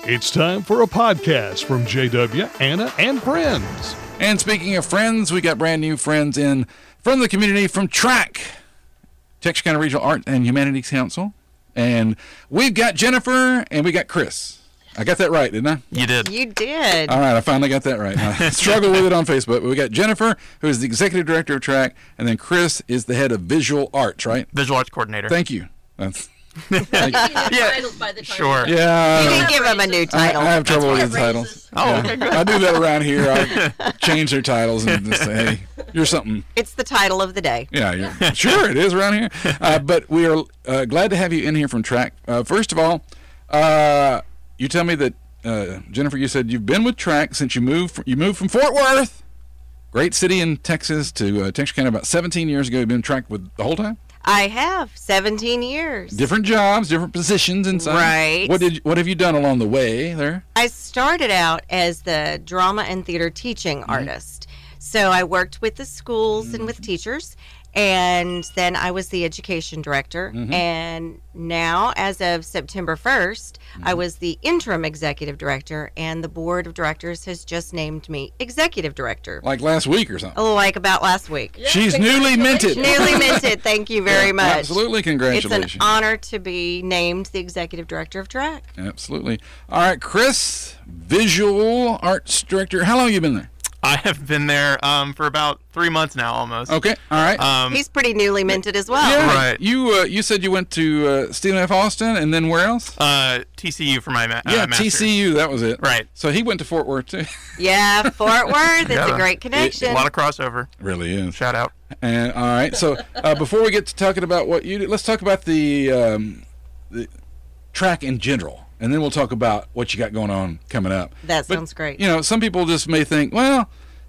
It's time for a podcast from JW, Anna, and friends. And speaking of friends, we got brand new friends in from the community from TRAC, Texas County Regional Art and Humanities Council. And we've got Jennifer and we got Chris. I got that right, didn't I? You did. You did. All right, I finally got that right. I struggled with it on Facebook, but we got Jennifer, who is the executive director of TRAC, and then Chris is the head of visual arts, right? Visual arts coordinator. Thank you. Thank you. Titles by the time. Sure. Yeah. You didn't give him a new title. I have trouble with That's the why it titles. raises. Oh, Yeah. okay, good. I do that around here. I change their titles and just say, hey, you're something. It's the title of the day. Yeah, sure, it is around here. But we are glad to have you in here from TRAC. First of all, you tell me that, Jennifer, you said you've been with TRAC since you moved from Fort Worth, great city in Texas, to Texas County about 17 years ago. You've been TRAC with the whole time? I have 17 years. Different jobs, different positions inside. Right. What have you done along the way there? I started out as the drama and theater teaching artist. So I worked with the schools and with teachers, and then I was the education director. And now, as of September 1st, I was the interim executive director, and the board of directors has just named me executive director. Like last week or something. Like about last week. Yeah, She's newly minted. Newly minted. Thank you very much. Absolutely, It's congratulations. an honor to be named the executive director of TRAC. Absolutely. All right, Chris, visual arts director. How long have you been there? I have been there for about 3 months now, almost. Okay, all right. He's pretty newly minted as well. Yeah, Right. You said you went to Stephen F. Austin, and then where else? TCU for my Yeah, master's. TCU. That was it. Right. So he went to Fort Worth too. Yeah, Fort Worth. It's Yeah. a great connection. A lot of crossover. Really is. Shout out. And all right. So before we get to talking about what you do, let's talk about the track in general, and then we'll talk about what you got going on coming up. That But, sounds great. You know, some people just may think, well,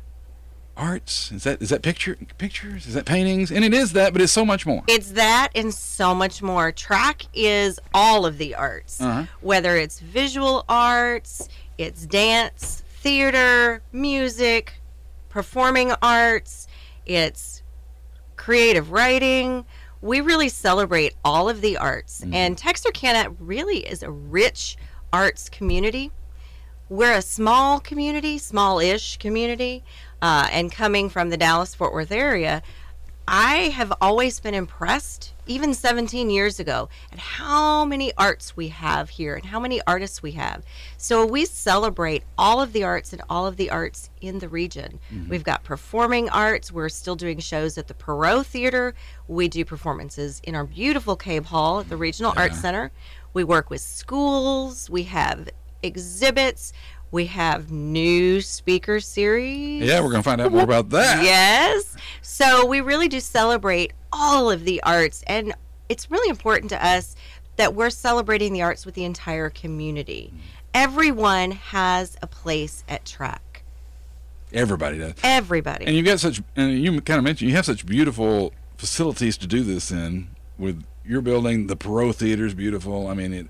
arts is that pictures? Is that paintings? And it is that, but it's so much more. It's that and so much more. TRAC is all of the arts, whether it's visual arts, it's dance, theater, music, performing arts, it's creative writing. We really celebrate all of the arts. And Texarkana really is a rich arts community. We're a small community, small-ish community, and coming from the Dallas-Fort Worth area, I have always been impressed, even 17 years ago, at how many arts we have here and how many artists we have. So we celebrate all of the arts and all of the arts in the region. We've got performing arts. We're still doing shows at the Perot Theater. We do performances in our beautiful Cave Hall at the Regional Arts Center. We work with schools. We have exhibits. We have new speaker series. Yeah, we're going to find out more about that. Yes. So we really do celebrate all of the arts, and it's really important to us that we're celebrating the arts with the entire community. Everyone has a place at TRAC. Everybody does. Everybody. And you've got and you kind of mentioned, you have such beautiful facilities to do this in with your building. The Perot Theater is beautiful. I mean,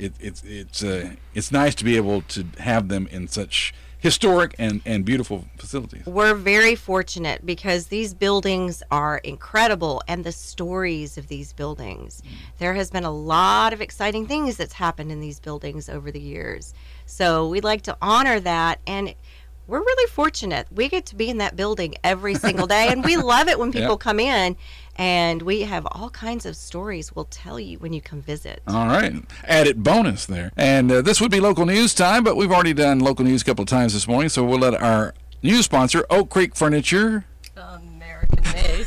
it's nice to be able to have them in such historic and beautiful facilities. We're very fortunate because these buildings are incredible, and the stories of these buildings. There has been a lot of exciting things that's happened in these buildings over the years. So we'd like to honor that, and we're really fortunate. We get to be in that building every single day, and we love it when people come in, and we have all kinds of stories we'll tell you when you come visit. All right. Added bonus there. And this would be local news time, but we've already done local news a couple of times this morning, so we'll let our news sponsor, Oak Creek Furniture, American made.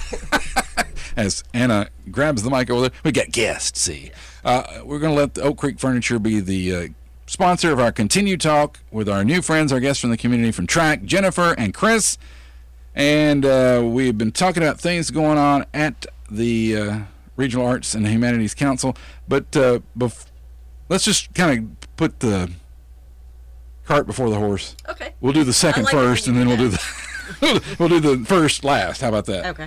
as Anna grabs the mic over there. We got guests, see. We're going to let the Oak Creek Furniture be the sponsor of our continued talk with our new friends, our guests from the community from TRAC, Jennifer and Chris. And we've been talking about things going on at the Regional Arts and Humanities Council. But let's just kind of put the cart before the horse. Okay. We'll do the second I like it first, when and you then do we'll do the we'll do the first last. How about that? Okay.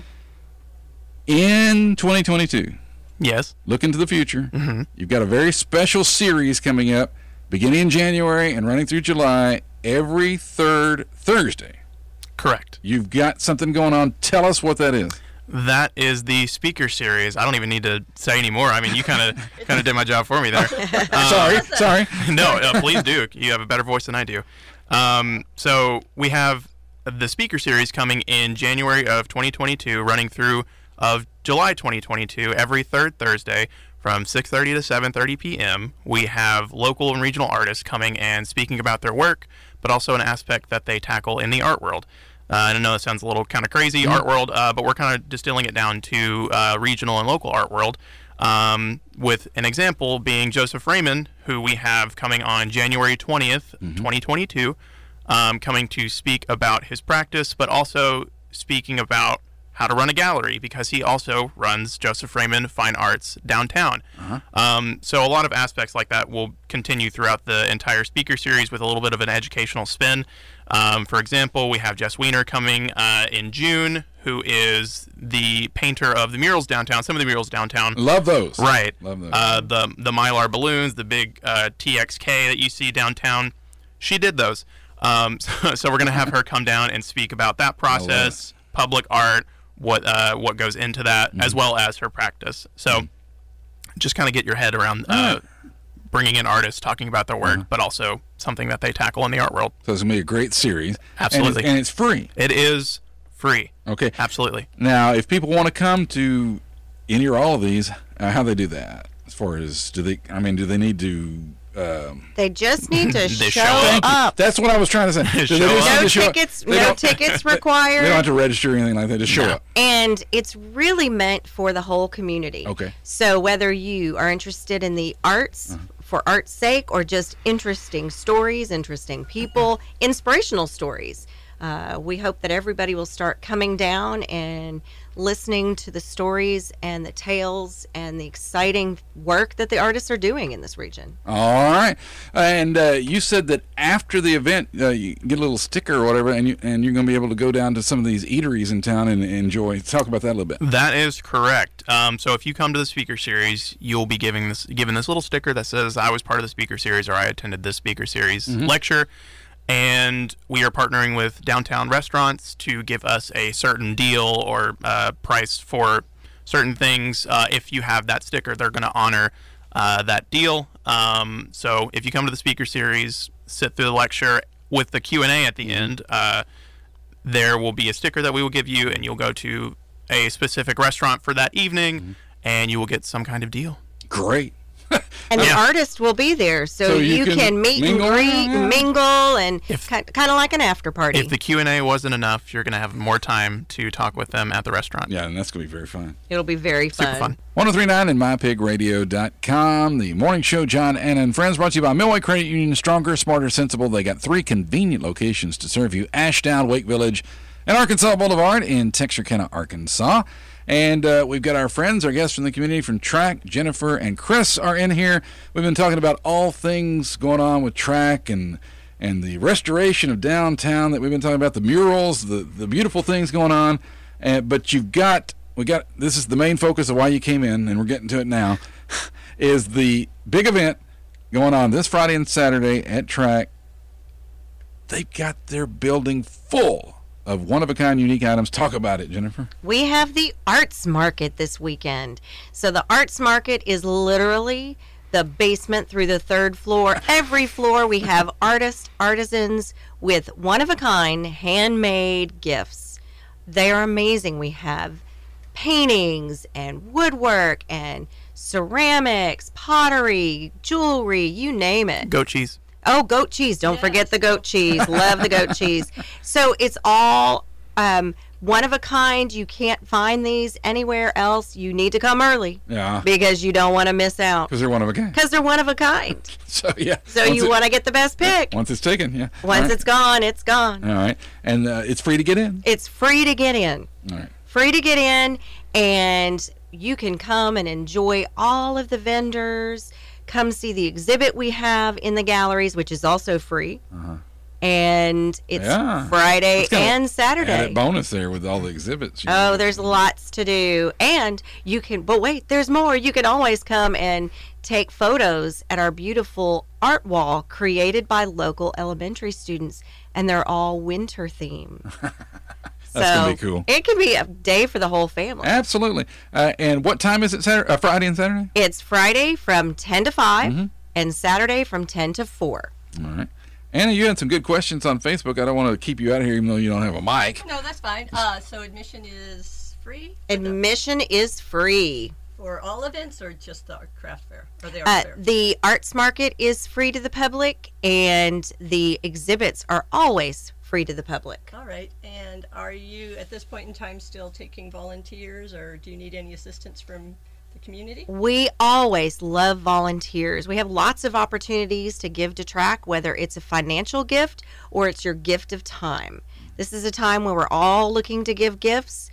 In 2022, Yes. look into the future. You've got a very special series coming up, beginning in January and running through July, every third Thursday. Correct. You've got something going on. Tell us what that is. That is the speaker series. I don't even need to say any more. I mean, you kind of did my job for me there. Sorry. No, please do. You have a better voice than I do. So we have the speaker series coming in January of 2022, running through of July 2022, every third Thursday from 6:30 to 7:30 p.m. We have local and regional artists coming and speaking about their work, but also an aspect that they tackle in the art world. I know it sounds a little kind of crazy, art world, but we're kind of distilling it down to regional and local art world, with an example being Joseph Raymond, who we have coming on January 20th, 2022, coming to speak about his practice, but also speaking about how to run a gallery, because he also runs Joseph Raymond Fine Arts downtown. So a lot of aspects like that will continue throughout the entire speaker series with a little bit of an educational spin. For example, we have Jess Wiener coming in June, who is the painter of the murals downtown, some of the murals downtown. Love those. Right. Love those. The Mylar balloons, the big TXK that you see downtown, she did those. So we're going to have her come down and speak about that process, public art, what goes into that, as well as her practice. So just kind of get your head around bringing in artists, talking about their work, but also something that they tackle in the art world. So it's going to be a great series. Absolutely. And it's free. It is free. Okay. Absolutely. Now, if people want to come to any or all of these, how do they do that? As far as, do they need to... They just need to They show show up. That's what I was trying to say. Do they Show just up. need No to show up? tickets, They no don't- tickets They don't required. have to register or anything like that. Just show up. And it's really meant for the whole community. Okay. So whether you are interested in the arts for art's sake, or just interesting stories, interesting people, inspirational stories, we hope that everybody will start coming down and listening to the stories and the tales and the exciting work that the artists are doing in this region. All right. And you said that after the event, you get a little sticker or whatever, and you're going to be able to go down to some of these eateries in town and enjoy. Talk about that a little bit. That is correct. So if you come to the speaker series, you'll be given this little sticker that says, I was part of the speaker series, or I attended this speaker series lecture. And we are partnering with downtown restaurants to give us a certain deal or price for certain things. If you have that sticker, they're going to honor that deal. So if you come to the speaker series, sit through the lecture with the Q&A at the end, there will be a sticker that we will give you, and you'll go to a specific restaurant for that evening, and you will get some kind of deal. Great. And the artist will be there, so you can meet and mingle greet, around, mingle, and kind of like an after party. If the Q&A wasn't enough, you're going to have more time to talk with them at the restaurant. Yeah, and that's going to be very fun. It'll be very fun. Super fun. 1039 and mypigradio.com. The morning show, John, Anna, and Friends, brought to you by Millway Credit Union. Stronger, smarter, sensible. They got 3 convenient locations to serve you: Ashdown, Wake Village, and Arkansas Boulevard in Texarkana, Arkansas. And we've got our friends, our guests from the community from TRAC. Jennifer and Chris are in here. We've been talking about all things going on with TRAC and the restoration of downtown that we've been talking about, the murals, the beautiful things going on. But this is the main focus of why you came in, and we're getting to it now, is the big event going on this Friday and Saturday at TRAC. They've got their building full of one-of-a-kind unique items. Talk about it, Jennifer. We have the Arts Market this weekend. So the Arts Market is literally the basement through the 3rd floor. Every floor we have artisans with one-of-a-kind handmade gifts. They are amazing. We have paintings and woodwork and ceramics, pottery, jewelry, you name it. Goat cheese. Oh, goat cheese. Don't forget the goat cheese. Love the goat cheese. So it's all one of a kind. You can't find these anywhere else. You need to come early. Yeah. Because you don't want to miss out. Because they're one of a kind. Because they're one of a kind. So, yeah. So you want to get the best pick. Once it's taken, yeah. Once it's gone, it's gone. All right. And it's free to get in? It's free to get in. All right. Free to get in, and you can come and enjoy all of the vendors. Come see the exhibit we have in the galleries, which is also free. And it's Friday and Saturday. Added bonus there with all the exhibits. Oh, there's lots to do. And you can, but wait, there's more. You can always come and take photos at our beautiful art wall created by local elementary students, and they're all winter themed. That's gonna be cool. It can be a day for the whole family. Absolutely. And what time is it? Friday and Saturday? It's Friday from 10 to 5 and Saturday from 10 to 4. All right. Anna, you had some good questions on Facebook. I don't want to keep you out of here even though you don't have a mic. No, that's fine. So admission is free? Admission is free. For all events or just the craft fair? Or the art fair? The arts market is free to the public, and the exhibits are always free to the public. All right. And are you, at this point in time, still taking volunteers, or do you need any assistance from the community? We always love volunteers. We have lots of opportunities to give to track, whether it's a financial gift or it's your gift of time. This is a time where we're all looking to give gifts.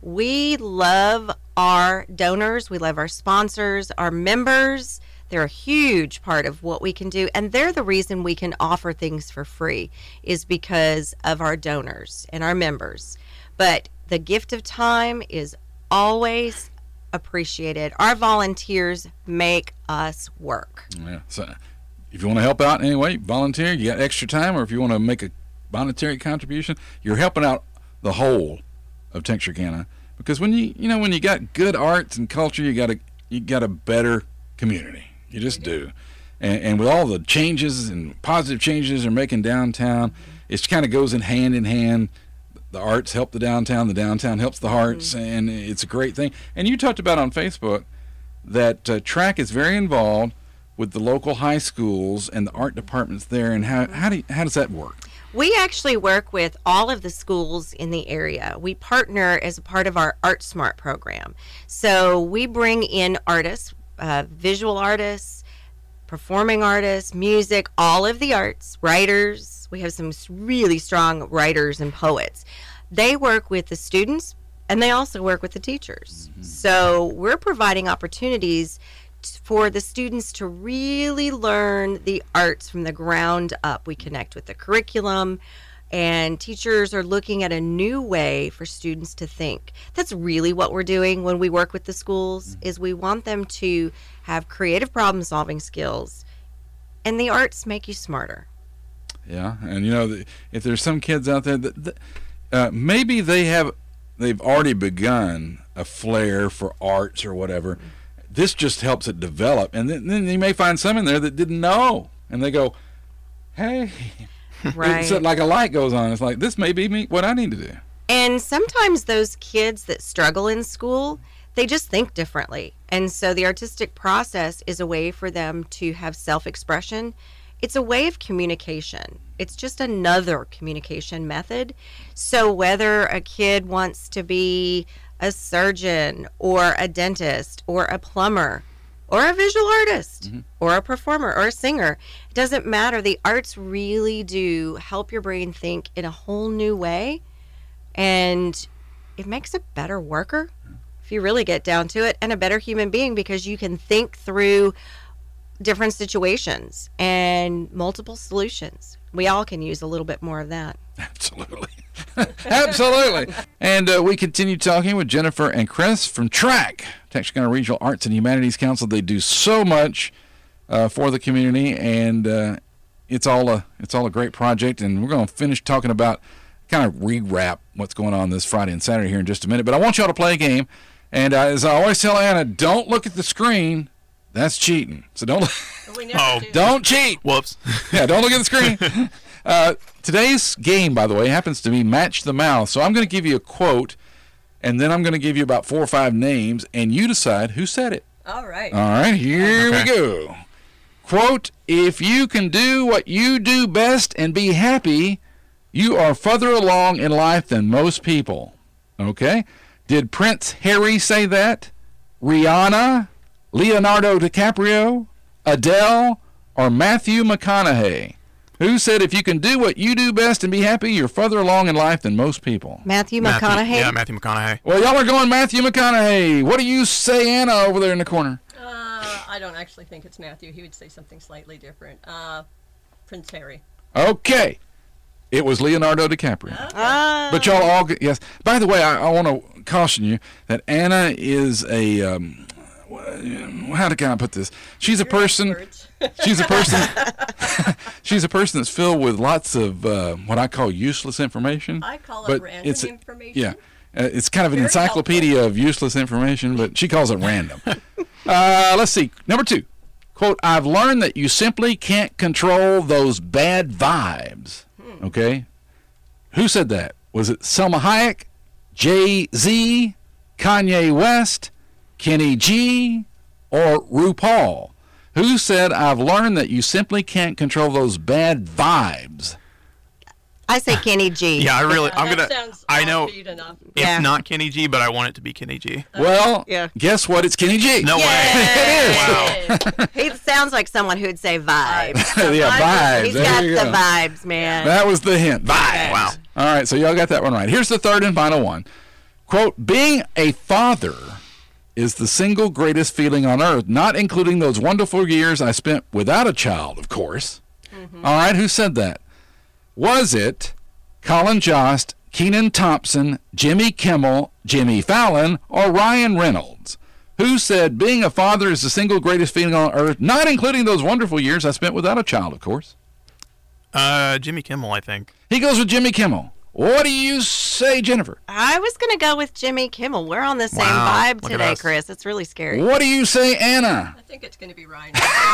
We love our donors. We love our sponsors, our members. They're a huge part of what we can do, and they're the reason we can offer things for free is because of our donors and our members. But the gift of time is always appreciated. Our volunteers make us work. Yeah. So if you want to help out in any way, volunteer, you got extra time, or if you want to make a monetary contribution, you're helping out the whole of Texarkana. Because when you got good arts and culture, you got a better community. You just do. And with all the changes and positive changes they're making downtown, it kind of goes in hand. The arts help the downtown helps the hearts, and it's a great thing. And you talked about on Facebook that track is very involved with the local high schools and the art departments there. And how does that work? We actually work with all of the schools in the area. We partner as a part of our Art Smart program. So we bring in artists, visual artists, performing artists, music, all of the arts, writers. We have some really strong writers and poets. They work with the students, and they also work with the teachers. So we're providing opportunities for the students to really learn the arts from the ground up. We connect with the curriculum, and teachers are looking at a new way for students to think. That's really what we're doing when we work with the schools, is we want them to have creative problem solving skills, and the arts make you smarter. Yeah, and if there's some kids out there that maybe they've already begun a flair for arts or whatever. This just helps it develop, and then you may find some in there that didn't know, and they go, "Hey," right? It's like a light goes on. It's like, this may be what I need to do. And sometimes those kids that struggle in school, they just think differently, and so the artistic process is a way for them to have self-expression. It's a way of communication. It's just another communication method. So whether a kid wants to be a surgeon or a dentist or a plumber or a visual artist or a performer or a singer, it doesn't matter. The arts really do help your brain think in a whole new way, and it makes a better worker if you really get down to it, and a better human being, because you can think through different situations and multiple solutions. We all can use a little bit more of that. Absolutely. Absolutely. And we continue talking with Jennifer and Chris from TRAC, Texarkana Regional Arts and Humanities Council. They do so much for the community, and it's all a great project. And we're going to finish talking about, kind of re-wrap what's going on this Friday and Saturday here in just a minute. But I want y'all to play a game. And as I always tell Anna, don't look at the screen. That's cheating. So don't cheat. Whoops. Yeah, don't look at the screen. Today's game, by the way, happens to be Match the Mouth. So I'm going to give you a quote, and then I'm going to give you about 4 or 5 names, and you decide who said it. All right. All right, here we go. Quote, if you can do what you do best and be happy, you are further along in life than most people. Okay? Did Prince Harry say that? Rihanna? Leonardo DiCaprio? Adele? Or Matthew McConaughey? Who said if you can do what you do best and be happy, you're further along in life than most people? Matthew McConaughey? Yeah, Matthew McConaughey. Well, y'all are going Matthew McConaughey. What do you say, Anna, over there in the corner? I don't actually think it's Matthew. He would say something slightly different. Prince Harry. Okay. It was Leonardo DiCaprio. Okay. But y'all all, yes. By the way, I want to caution you that Anna is a, how can I put this? She's a person that's filled with lots of what I call useless information. I call it random information. information. Yeah. It's kind of an Very encyclopedia of useless information, but she calls it random. Let's see. Number 2. Quote, I've learned that you simply can't control those bad vibes. Okay? Who said that? Was it Selma Hayek, Jay-Z, Kanye West, Kenny G, or RuPaul? Who said, I've learned that you simply can't control those bad vibes? I say Kenny G. Yeah, I'm That gonna. sounds I know offbeat enough. it's Yeah. not Kenny G, but I want it to be Kenny G. Well, Yeah. guess what? It's Kenny G. No way. Wow. He sounds like someone who'd say vibes. Yeah, vibes. He's There got you the go. vibes, man. That was the hint. Vibes. Wow. All right, so y'all got that one right. Here's the third and final one. Quote, being a father is the single greatest feeling on earth, not including those wonderful years I spent without a child, of course. All right, who said that? Was it Colin Jost, Kenan Thompson, Jimmy Kimmel, Jimmy Fallon, or Ryan Reynolds? Who said being a father is the single greatest feeling on earth, not including those wonderful years I spent without a child, of course? Jimmy Kimmel, I think. He goes with Jimmy Kimmel. What do you say, Jennifer? I was going to go with Jimmy Kimmel. We're on the same Wow, vibe look at today, us. Chris. It's really scary. What do you say, Anna? I think it's going to be Ryan.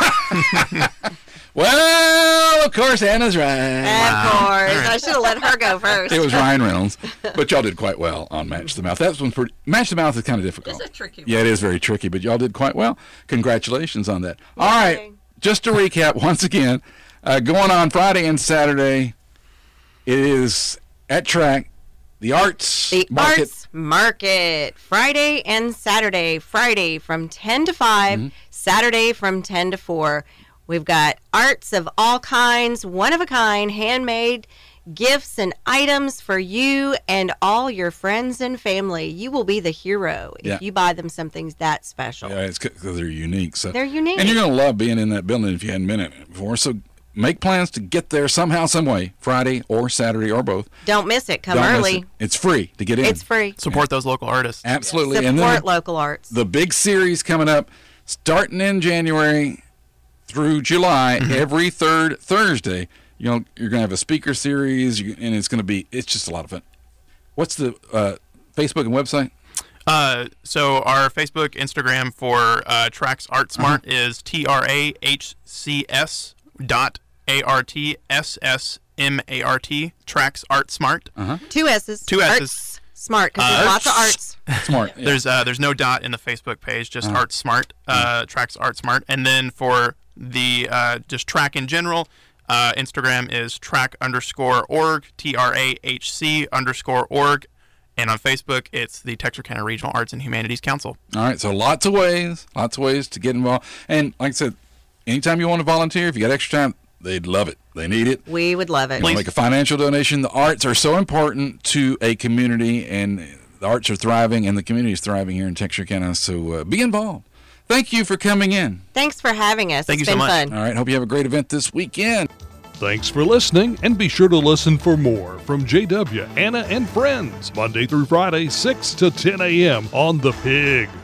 Well, of course, Anna's right. Of course. I should have let her go first. It was Ryan Reynolds, but y'all did quite well on Match the Mouth. That one's pretty. Match the Mouth is kind of difficult. It's a tricky one. Yeah, it is very tricky, but y'all did quite well. Congratulations on that. All right, Yay. just to recap once again, going on Friday and Saturday, it is at Track, the Arts The Market. Arts Market, Friday and Saturday. Friday from 10 to 5, Mm-hmm. Saturday from 10 to 4. We've got arts of all kinds, one-of-a-kind, handmade gifts and items for you and all your friends and family. You will be the hero Yeah. if you buy them something that special. Yeah, it's because they're unique. So They're unique. and you're gonna love being in that building if you hadn't been in it before. So make plans to get there somehow, some way, Friday or Saturday or both. Don't miss it. Come Don't miss early. it. It's free to get in. It's free. Support those local artists. Absolutely. Support And then local arts. the big series coming up, starting in January through July, every third Thursday. You know, you're gonna have a speaker series, and it's just a lot of fun. What's the Facebook and website? So our Facebook, Instagram for Trax Art Smart is TRAHCS.ARTSSMART, Trax Art Smart. Two S's. Two S's. Arts Smart, because there's lots of arts. Smart. Yeah. There's no dot in the Facebook page, just Art Smart, Trax Art Smart. And then for the just track in general, Instagram is track_org, TRAHC_org. And on Facebook, it's the Texarkana Regional Arts and Humanities Council. All right, so lots of ways to get involved. And like I said, anytime you want to volunteer, if you got extra time, they'd love it. They need it. We would love it. You want to make a financial donation. The arts are so important to a community, and the arts are thriving, and the community is thriving here in Texarkana. So be involved. Thank you for coming in. Thanks for having us. Thank It's you so been much. fun. All right, hope you have a great event this weekend. Thanks for listening, and be sure to listen for more from JW, Anna, and Friends, Monday through Friday, 6 to 10 a.m. on The Pig.